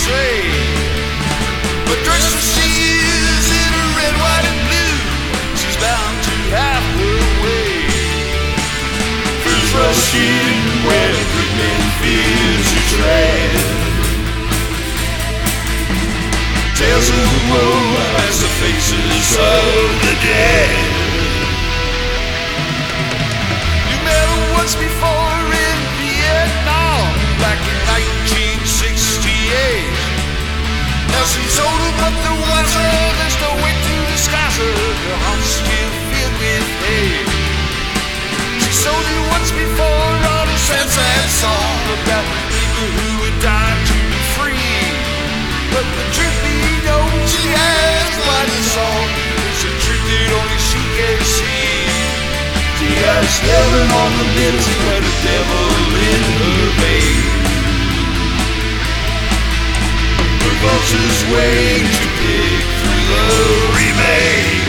say. But dressed as she is in a red, white, and blue, she's bound to have her way. Fears rushing when good men fears you tread. Tales of woe as the faces of the dead. You met her once before in Vietnam, back in 1968. Now she's older but the wiser, there's no way to disguise her. Her heart's still filled with hate. She sold you once before on a sad, sad song about people who would die to be free. But the truth be known, she has quite a song. It's a truth that only she can see. She has heaven on the lips, but a devil in her veins. Her vultures wait to pick through the remains.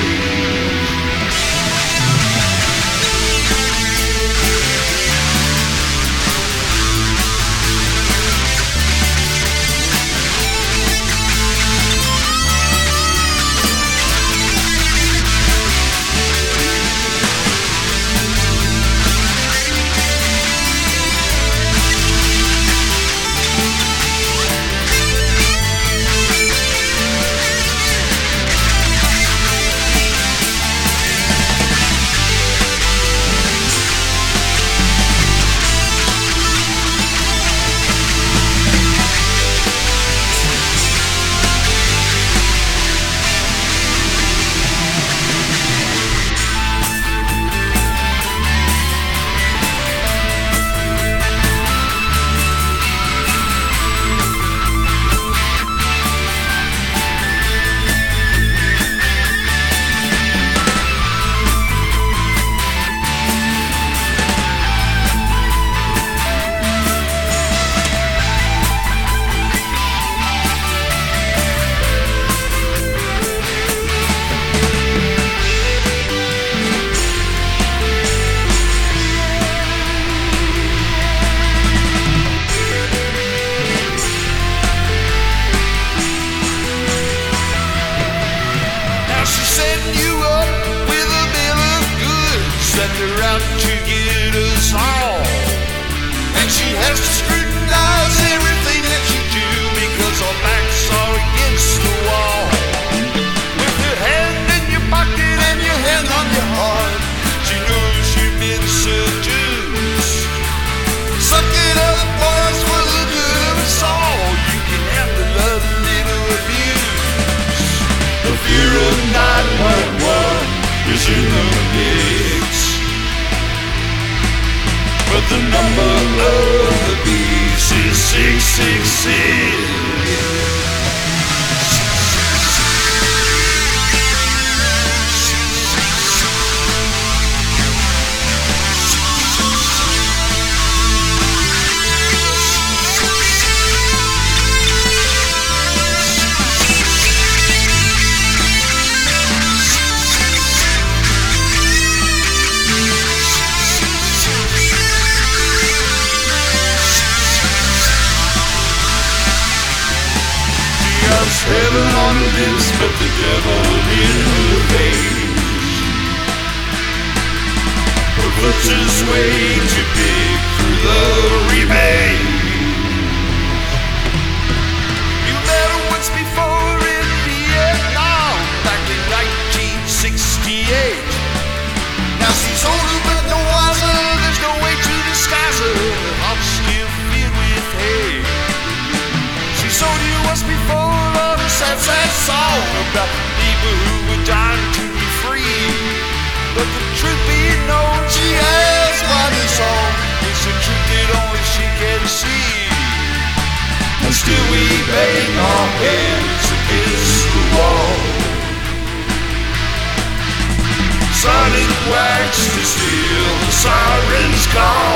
The number of the beast is 666. Heaven on her lips, but the devil in her veins. Her vultures wait to pick through the remains. You met her once before in Vietnam, back in 1968. Now she's older but no wiser, there's no way to disguise her. Her heart's still filled with hate. She sold you once before on a sad, sad song about people who were dying to be free. But the truth be known, she has quite a song. It's a truth that only she can see. And still we bang our heads against the wall. Solid wax to steal the siren's call.